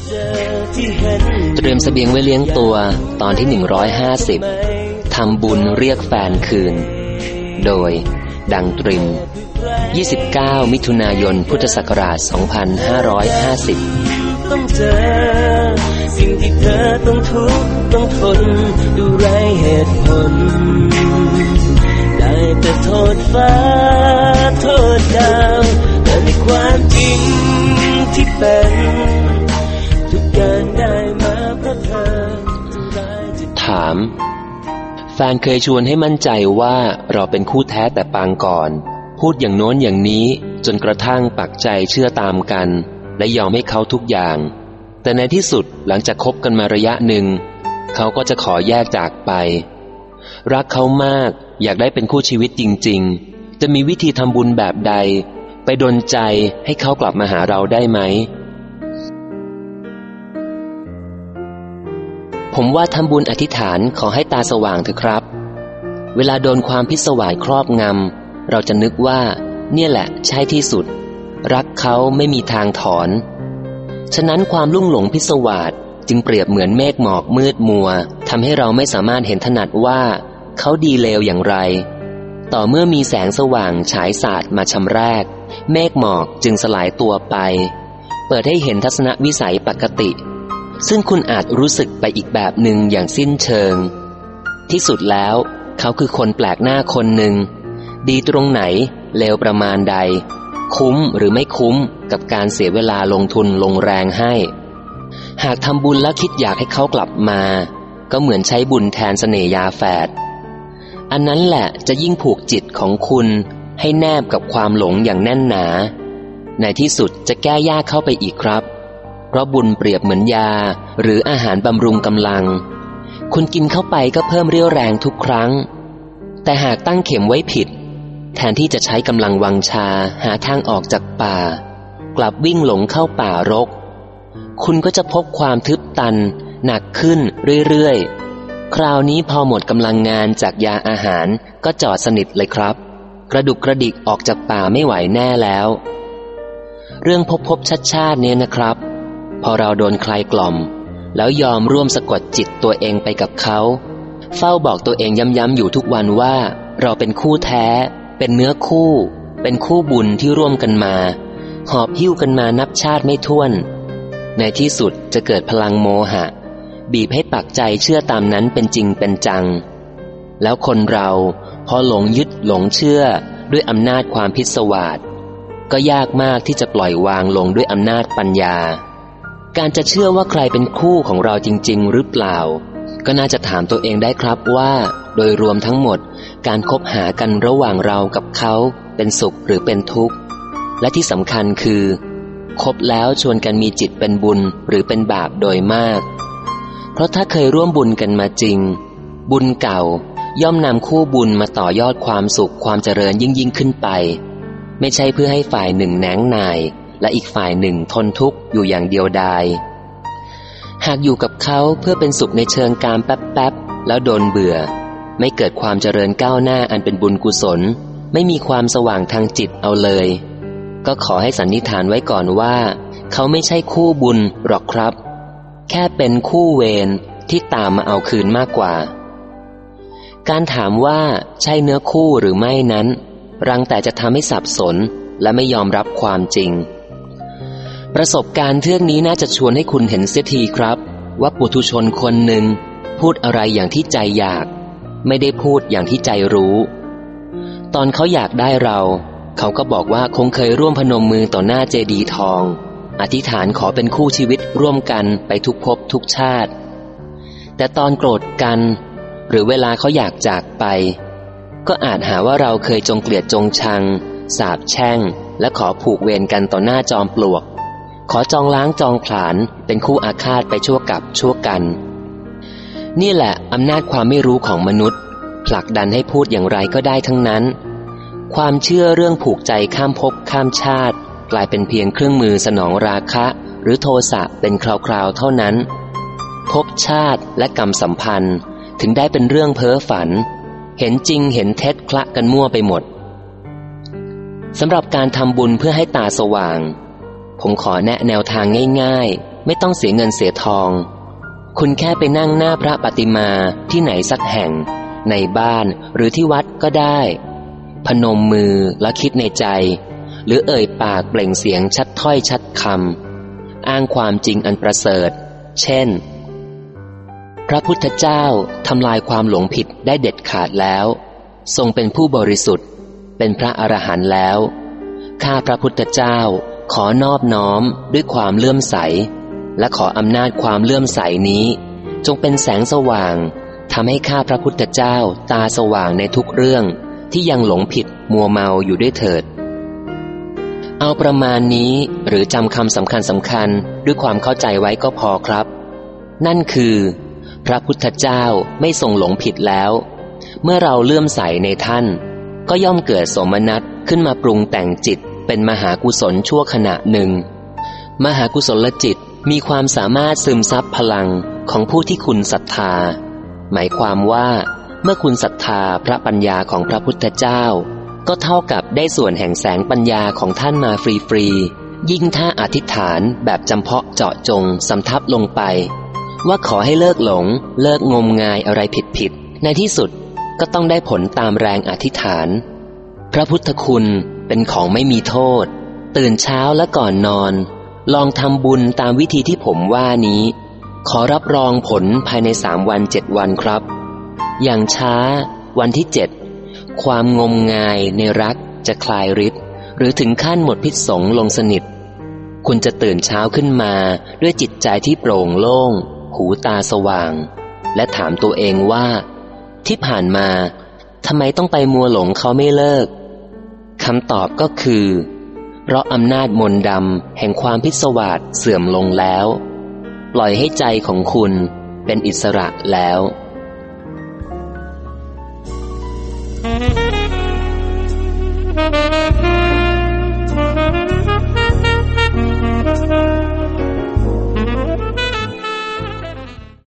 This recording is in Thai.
เตรียมเสบียงไว้เลี้ยงตัวตอนที่150ทำบุญเรียกแฟนคืนโดยดังตริม29 มิถุนายน พุทธศักราช 2550 ต้องเจอสิ่งที่เธอต้องทุกข์ต้องทนดูไร้เหตุผลได้แต่โทษฟ้าโทษดาวแต่ในความจริงที่เป็นทุกอย่างได้มาเพราะเธอถามแฟนเคยชวนให้มั่นใจว่าเราเป็นคู่แท้แต่ปางก่อนพูดอย่างโน้นอย่างนี้จนกระทั่งปักใจเชื่อตามกันและยอมให้เขาทุกอย่างแต่ในที่สุดหลังจากคบกันมาระยะหนึ่งเขาก็จะขอแยกจากไปรักเขามากอยากได้เป็นคู่ชีวิตจริงๆจะมีวิธีทำบุญแบบใดไปดลใจให้เขากลับมาหาเราได้ไหมผมว่าทำบุญอธิษฐานขอให้ตาสว่างเถอะครับเวลาโดนความพิศวาสครอบงำเราจะนึกว่าเนี่ยแหละใช่ที่สุดรักเขาไม่มีทางถอนฉะนั้นความลุ่มหลงพิศวาสจึงเปรียบเหมือนเมฆหมอกมืดมัวทำให้เราไม่สามารถเห็นถนัดว่าเขาดีเลวอย่างไรต่อเมื่อมีแสงสว่างฉายสาดมาชำแรกเมฆหมอกจึงสลายตัวไปเปิดให้เห็นทัศนวิสัยปกติซึ่งคุณอาจรู้สึกไปอีกแบบหนึ่งอย่างสิ้นเชิงที่สุดแล้วเขาคือคนแปลกหน้าคนหนึ่งดีตรงไหนเลวประมาณใดคุ้มหรือไม่คุ้มกับการเสียเวลาลงทุนลงแรงให้หากทำบุญแล้วคิดอยากให้เขากลับมาก็เหมือนใช้บุญแทนเสน่ห์ยาแฝดอันนั้นแหละจะยิ่งผูกจิตของคุณให้แนบกับความหลงอย่างแน่นหนาในที่สุดจะแก้ยากเข้าไปอีกครับเพราะบุญเปรียบเหมือนยาหรืออาหารบำรุงกำลังคุณกินเข้าไปก็เพิ่มเรี่ยวแรงทุกครั้งแต่หากตั้งเข็มไว้ผิดแทนที่จะใช้กำลังวังชาหาทางออกจากป่ากลับวิ่งหลงเข้าป่ารกคุณก็จะพบความทึบตันหนักขึ้นเรื่อยๆคราวนี้พอหมดกำลังงานจากยาอาหารก็จอดสนิทเลยครับกระดุกกระดิกออกจากป่าไม่ไหวแน่แล้วเรื่องพบชาติเนี่ยนะครับพอเราโดนใครกล่อมแล้วยอมร่วมสะกดจิตตัวเองไปกับเขาเฝ้าบอกตัวเองย้ำๆอยู่ทุกวันว่าเราเป็นคู่แท้เป็นเนื้อคู่เป็นคู่บุญที่ร่วมกันมาหอบหิ้วกันมานับชาติไม่ถ้วนในที่สุดจะเกิดพลังโมหะบีบให้ปักใจเชื่อตามนั้นเป็นจริงเป็นจังแล้วคนเราพอหลงยึดหลงเชื่อด้วยอำนาจความพิศวาสก็ยากมากที่จะปล่อยวางลงด้วยอำนาจปัญญาการจะเชื่อว่าใครเป็นคู่ของเราจริงๆหรือเปล่าก็น่าจะถามตัวเองได้ครับว่าโดยรวมทั้งหมดการคบหากันระหว่างเรากับเขาเป็นสุขหรือเป็นทุกข์และที่สำคัญคือคบแล้วชวนกันมีจิตเป็นบุญหรือเป็นบาปโดยมากเพราะถ้าเคยร่วมบุญกันมาจริงบุญเก่าย่อมนำคู่บุญมาต่อยอดความสุขความเจริญยิ่งขึ้นไปไม่ใช่เพื่อให้ฝ่ายหนึ่งแหนงหน่ายและอีกฝ่ายหนึ่งทนทุกข์อยู่อย่างเดียวดายหากอยู่กับเขาเพื่อเป็นสุขในเชิงกามแป๊บๆแล้วโดนเบื่อไม่เกิดความเจริญก้าวหน้าอันเป็นบุญกุศลไม่มีความสว่างทางจิตเอาเลยก็ขอให้สันนิษฐานไว้ก่อนว่าเขาไม่ใช่คู่บุญหรอกครับแค่เป็นคู่เวรที่ตามมาเอาคืนมากกว่าการถามว่าใช่เนื้อคู่หรือไม่นั้นรังแต่จะทำให้สับสนและไม่ยอมรับความจริงประสบการณ์เทื่องนี้น่าจะชวนให้คุณเห็นเสียทีครับว่าปุถุชนคนหนึ่งพูดอะไรอย่างที่ใจอยากไม่ได้พูดอย่างที่ใจรู้ตอนเขาอยากได้เราเขาก็บอกว่าคงเคยร่วมพนมมือต่อหน้าเจดีย์ทองอธิษฐานขอเป็นคู่ชีวิตร่วมกันไปทุกภพทุกชาติแต่ตอนโกรธกันหรือเวลาเขาอยากจากไปก็อาจหาว่าเราเคยจงเกลียดจงชังสาปแช่งและขอผูกเวรกันต่อหน้าจอมปลวกขอจองล้างจองผลาญเป็นคู่อาฆาตไปชั่วกับชั่วกันนี่แหละอำนาจความไม่รู้ของมนุษย์ผลักดันให้พูดอย่างไรก็ได้ทั้งนั้นความเชื่อเรื่องผูกใจข้ามภพข้ามชาติกลายเป็นเพียงเครื่องมือสนองราคะหรือโทสะเป็นคราวๆเท่านั้นภพชาติและกรรมสัมพันธ์ถึงได้เป็นเรื่องเพ้อฝันเห็นจริงเห็นเท็จคละกันมั่วไปหมดสำหรับการทำบุญเพื่อให้ตาสว่างผมขอแนะแนวทางง่ายๆไม่ต้องเสียเงินเสียทองคุณแค่ไปนั่งหน้าพระปฏิมาที่ไหนสักแห่งในบ้านหรือที่วัดก็ได้พนมมือและคิดในใจหรือเอ่ยปากเปล่งเสียงชัดถ้อยชัดคำอ้างความจริงอันประเสริฐเช่นพระพุทธเจ้าทำลายความหลงผิดได้เด็ดขาดแล้วทรงเป็นผู้บริสุทธิ์เป็นพระอรหันต์แล้วข้าพระพุทธเจ้าขอนอบน้อมด้วยความเลื่อมใสและขออำนาจความเลื่อมใสนี้จงเป็นแสงสว่างทำให้ข้าพระพุทธเจ้าตาสว่างในทุกเรื่องที่ยังหลงผิดมัวเมาอยู่ด้วยเถิดเอาประมาณนี้หรือจำคำสำคัญด้วยความเข้าใจไว้ก็พอครับนั่นคือพระพุทธเจ้าไม่ทรงหลงผิดแล้วเมื่อเราเลื่อมใสในท่านก็ย่อมเกิดโสมนัสขึ้นมาปรุงแต่งจิตเป็นมหากุศลชั่วขณะหนึ่งมหากุศลจิตมีความสามารถซึมซับพลังของผู้ที่คุณศรัทธาหมายความว่าเมื่อคุณศรัทธาพระปัญญาของพระพุทธเจ้าก็เท่ากับได้ส่วนแห่งแสงปัญญาของท่านมาฟรีๆยิ่งถ้าอธิษฐานแบบจำเพาะเจาะจงสำทับลงไปว่าขอให้เลิกหลงเลิกงมงายอะไรผิดในที่สุดก็ต้องได้ผลตามแรงอธิษฐานพระพุทธคุณเป็นของไม่มีโทษตื่นเช้าและก่อนนอนลองทำบุญตามวิธีที่ผมว่านี้ขอรับรองผลภายใน3 วัน 7 วันครับอย่างช้าวันที่7ความงมงายในรักจะคลายฤทธิ์หรือถึงขั้นหมดพิษสงลงสนิทคุณจะตื่นเช้าขึ้นมาด้วยจิตใจที่โปร่งโล่งหูตาสว่างและถามตัวเองว่าที่ผ่านมาทำไมต้องไปมัวหลงเขาไม่เลิกคำตอบก็คือเพราะอำนาจมนต์ดำแห่งความพิศวาสเสื่อมลงแล้วปล่อยให้ใจของคุณเป็นอิสระแล้ว